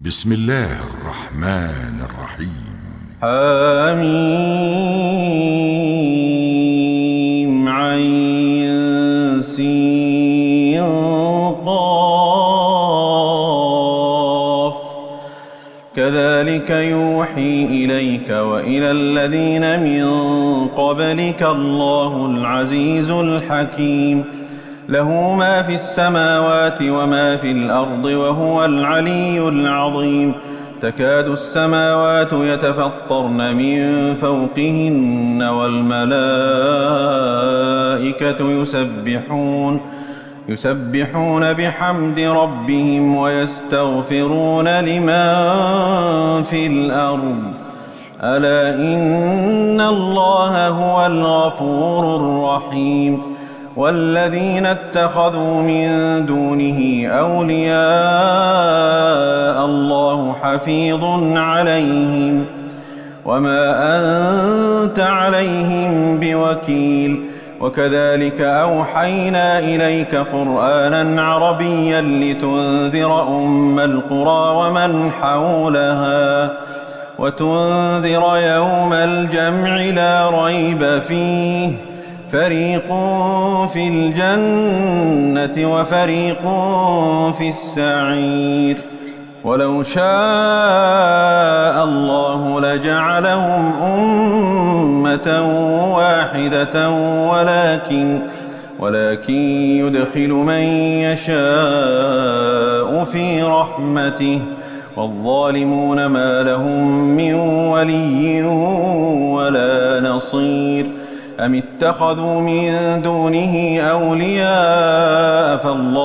بسم الله الرحمن الرحيم. حميم عين سين قاف كذلك يوحي إليك وإلى الذين من قبلك الله العزيز الحكيم له ما في السماوات وما في الأرض وهو العلي العظيم تكاد السماوات يتفطرن من فوقهن والملائكة يسبحون بحمد ربهم ويستغفرون لمن في الأرض ألا إن الله هو الغفور الرحيم والذين اتخذوا من دونه أولياء الله حفيظ عليهم وما أنت عليهم بوكيل وكذلك أوحينا إليك قرآنا عربيا لتنذر أم القرى ومن حولها وتنذر يوم الجمع لا ريب فيه فريق في الجنة وفريق في السعير ولو شاء الله لجعلهم أمة واحدة ولكن يدخل من يشاء في رحمته والظالمون ما لهم من ولي ولا نصير أم اتخذوا من دونه أولياء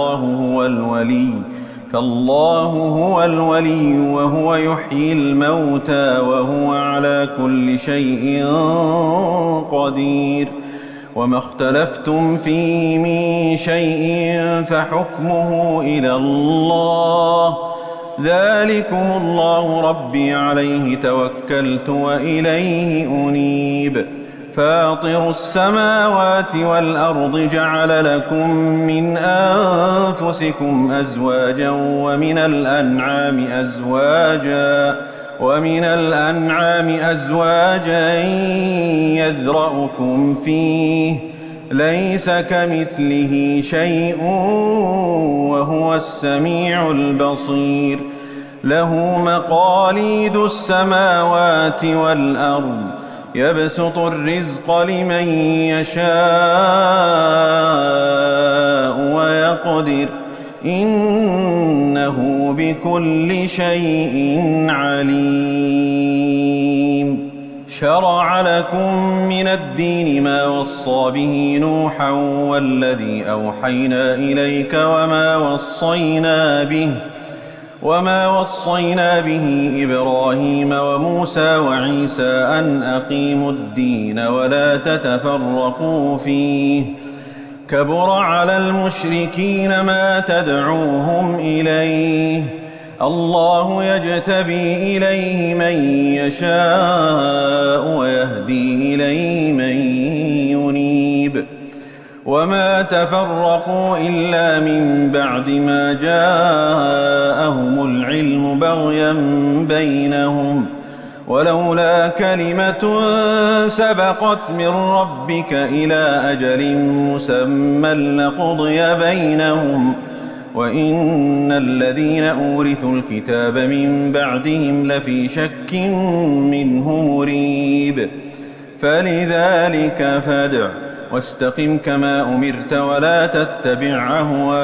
فالله هو الولي وهو يحيي الموتى وهو على كل شيء قدير وما اختلفتم فيه من شيء فحكمه إلى الله ذلكم الله ربي عليه توكلت وإليه أنيب فاطر السماوات والأرض جعل لكم من أنفسكم أزواجا ومن الأنعام أزواجا يذرأكم فيه ليس كمثله شيء وهو السميع البصير له مقاليد السماوات والأرض يبسط الرزق لمن يشاء ويقدر إنه بكل شيء عليم شرع لكم من الدين ما وصى به نوحا والذي أوحينا إليك وما وصينا به إبراهيم وموسى وعيسى أن أقيموا الدين ولا تتفرقوا فيه كبر على المشركين ما تدعوهم إليه الله يجتبي إليه من يشاء ويهدي إليه من ينيب وما تفرقوا إلا من بعد ما جاءهم العلم بغيا بينهم ولولا كلمة سبقت من ربك إلى أجل مسمى لقضي بينهم وإن الذين أورثوا الكتاب من بعدهم لفي شك منه مريب فلذلك فادع واستقم كما أمرت ولا تتبع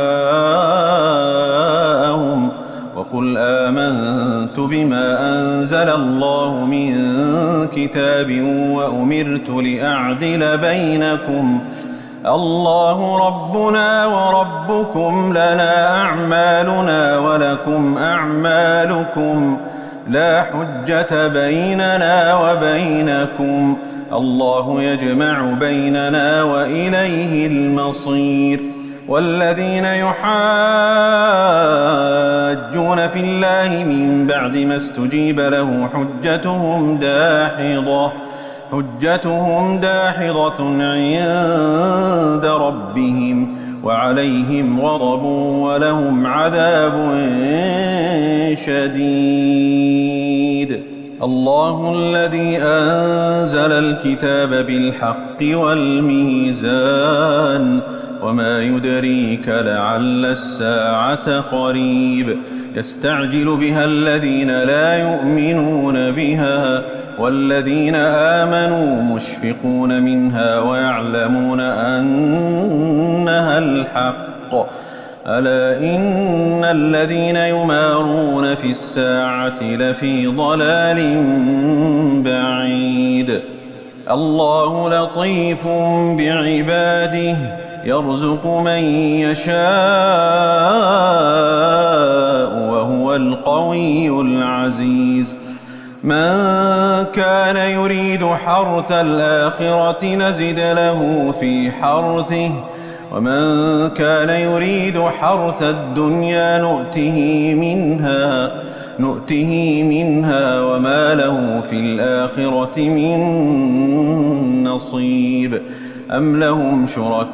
أهواءهم وقل آمنت بما أنزل الله من كتاب وأمرت لأعدل بينكم الله ربنا وربكم لنا أعمالنا ولكم أعمالكم لا حجة بيننا وبينكم الله يجمع بيننا وإليه المصير والذين يحاجون في الله من بعد ما استجيب له حجتهم داحضة عند ربهم وعليهم غضب ولهم عذاب شديد. الله الذي أنزل الكتاب بالحق والميزان وما يدريك لعل الساعة قريب. يستعجل بها الذين لا يؤمنون بها والذين آمنوا مشفقون منها ويعلمون أنها الحق. ألا إن الذين يمارون في الساعة لفي ضلال بعيد. الله لطيف بعباده يرزق من يشاء وهو القوي العزيز. من كان يريد حرث الآخرة نزد له في حرثه ومن كان يريد حرث الدنيا نؤته منها وما له في الآخرة من نصيب. أم لهم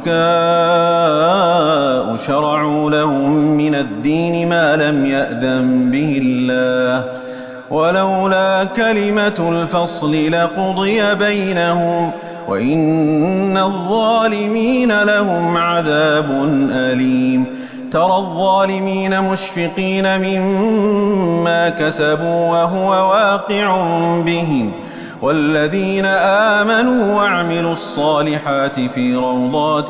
شركاء شرعوا لهم من الدين ما لم يأذن به الله ولولا كلمة الفصل لقضي بينهم وإن الظالمين لهم عذاب أليم. ترى الظالمين مشفقين مما كسبوا وهو واقع بهم والذين آمنوا وعملوا الصالحات في روضات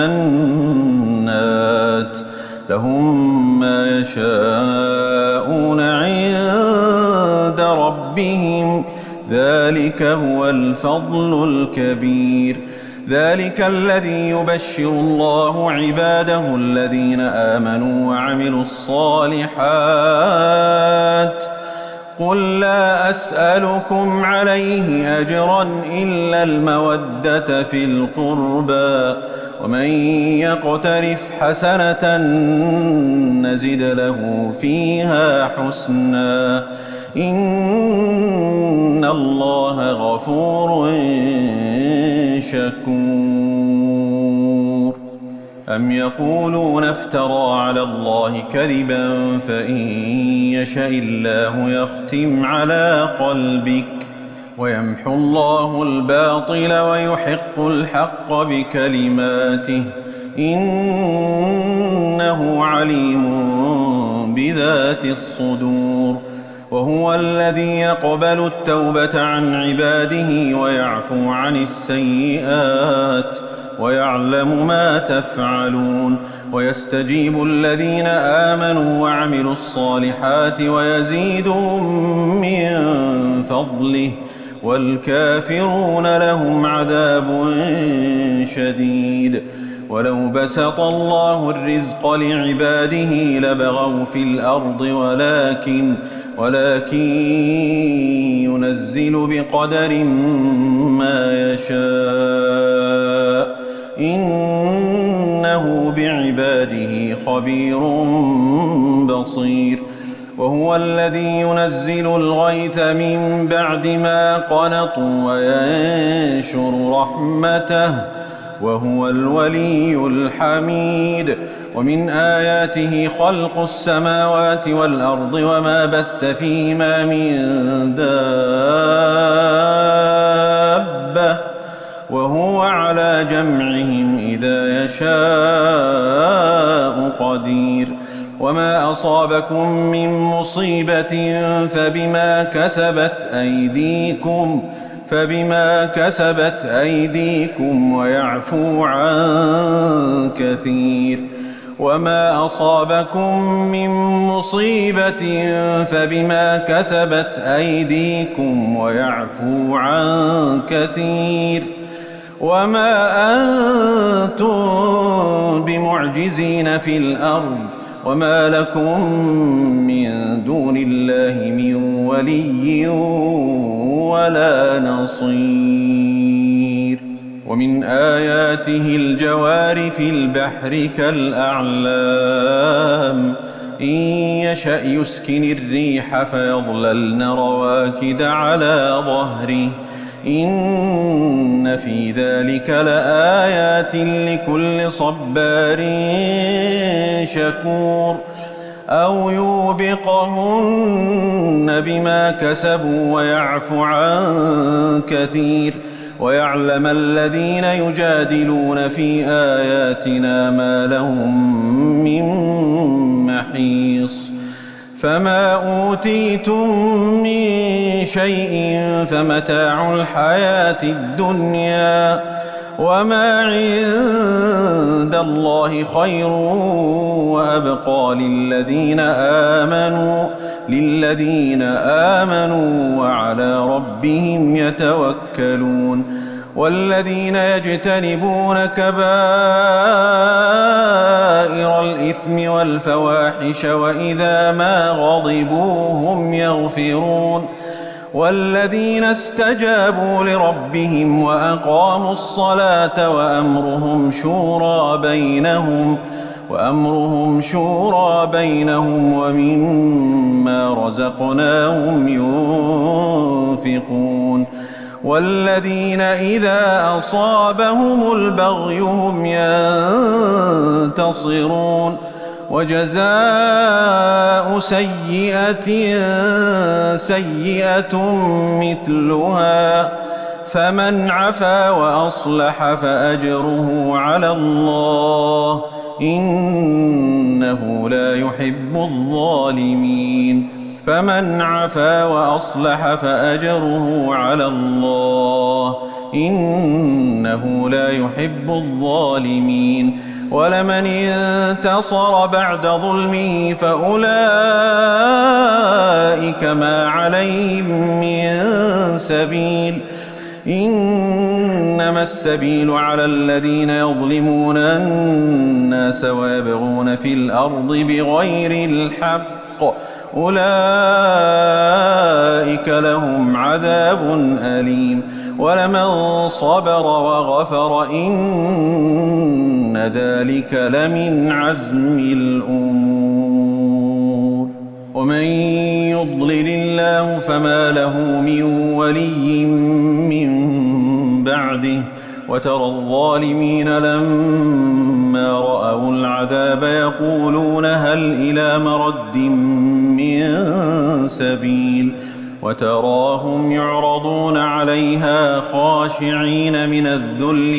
الجنات لهم ما يشاءون عند ربهم ذلك هو الفضل الكبير. ذلك الذي يبشر الله عباده الذين آمنوا وعملوا الصالحات. قل لا أسألكم عليه أجرا إلا المودة في القربى ومن يقترف حسنة نزد له فيها حسنا إن الله غفور شكور. أم يقولون افترى على الله كذبا فإن يشاء الله يختم على قلبك ويمحو الله الباطل ويحق الحق بكلماته إنه عليم بذات الصدور. وهو الذي يقبل التوبة عن عباده ويعفو عن السيئات ويعلم ما تفعلون ويستجيب الذين آمنوا وعملوا الصالحات ويزيدهم من فضله والكافرون لهم عذاب شديد. ولو بسط الله الرزق لعباده لبغوا في الأرض ولكن ينزل بقدر ما يشاء إنه بعباده خبير بصير. وهو الذي ينزل الغيث من بعد ما قنطوا وينشر رحمته وهو الولي الحميد. ومن آياته خلق السماوات والأرض وما بث فيهما من دابة وهو على جمعهم إذا يشاء قدير. وما أصابكم من مصيبة فبما كسبت أيديكم ويعفو عن كثير. وما أصابكم من مصيبة فبما كسبت أيديكم ويعفو عن كثير. وما أنتم بمعجزين في الأرض وما لكم من دون الله من ولي ولا نصير. ومن آياته الجوار في البحر كالأعلام إن يشأ يسكن الريح فيظللن رواكد على ظهره إن في ذلك لآيات لكل صبار شكور أو يوبقهن بما كسبوا ويعفو عن كثير ويعلم الذين يجادلون في آياتنا ما لهم من محيص فما أوتيتم من شيء فمتاع الحياة الدنيا وما عند الله خير وأبقى للذين آمنوا وعلى ربهم يتوكلون والذين يجتنبون كبائر الإثم والفواحش وإذا ما غضبوا هم يغفرون والذين استجابوا لربهم وأقاموا الصلاة وأمرهم شورى بينهم ومما رزقناهم ينفقون والذين إذا أصابهم البغي هم ينتصرون وجزاء سيئة مثلها فمن عفا وأصلح فأجره على الله إنه لا يحب الظالمين فمن عفا وأصلح فأجره على الله إنه لا يحب الظالمين ولمن انتصر بعد ظلمه فأولئك ما عليهم من سبيل إنما السبيل على الذين يظلمون الناس ويبغون في الأرض بغير الحق أولئك لهم عذاب أليم ولمن صبر وغفر إن ذلك لمن عزم الأمور ومن يضلل الله فما له من ولي من بعده وترى الظالمين لما رأوا العذاب يقولون هل إلى مرد من سبيل وتراهم يعرضون عليها خاشعين من الذل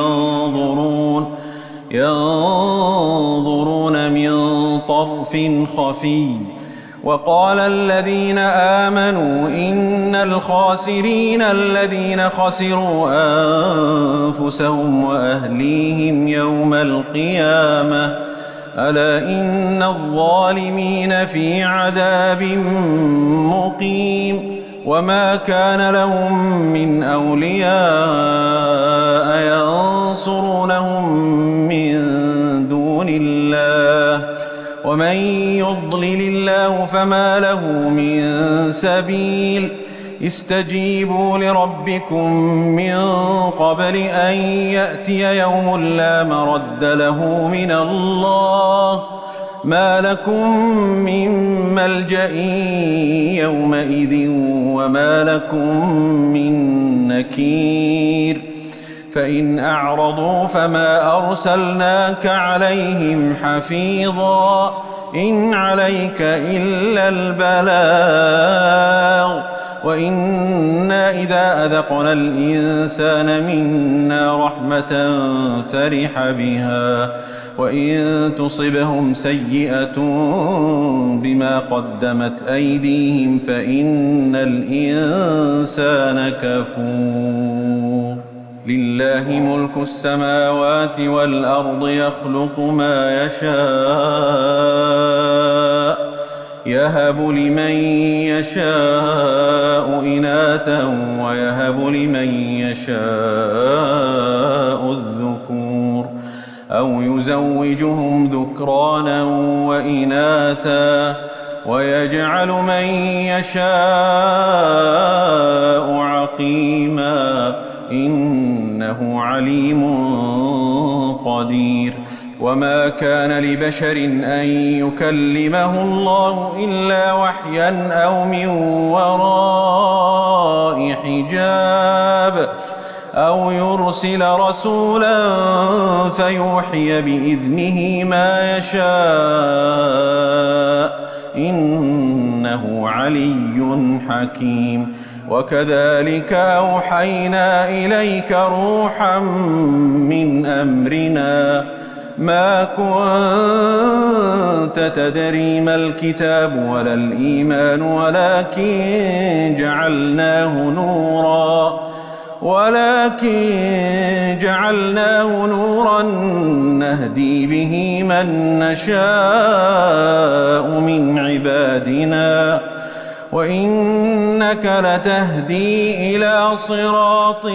ينظرون من طرف خفي وقال الذين آمنوا إن الخاسرين الذين خسروا أنفسهم وأهليهم يوم القيامة ألا إن الظالمين في عذاب مقيم وما كان لهم من أولياء ينصرونهم من دون الله ومن يضلل الله فما له من سبيل استجيبوا لربكم من قبل أن يأتي يوم لا مرد له من الله ما لكم من ملجأ يومئذ وما لكم من نكير فإن أعرضوا فما أرسلناك عليهم حفيظا إن عليك إلا البلاغ وإنا إذا أذقنا الإنسان منا رحمة فرح بها وإن تصبهم سيئة بما قدمت أيديهم فإن الإنسان كفور لله ملك السماوات والأرض يخلق ما يشاء يهب لمن يشاء إناثا ويهب لمن يشاء الذكور أو يزوجهم ذكرانا وإناثا ويجعل من يشاء عقيما إنه عليم قدير وما كان لبشر أن يكلمه الله إلا وحيا أو من وراء حجاب أو يرسل رسولا فيوحي بإذنه ما يشاء إنه علي حكيم. وكذلك أوحينا إليك روحا من أمرنا ما كنت تدري ما الكتاب ولا الإيمان ولكن جعلناه نورا نهدي به من نشاء من عبادنا وإنك لتهدي إلى صراط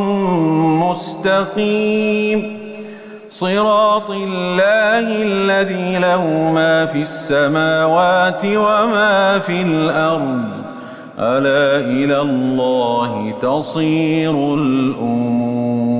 مستقيم صراط الله الذي له ما في السماوات وما في الأرض ألا إلى الله تصير الأمور.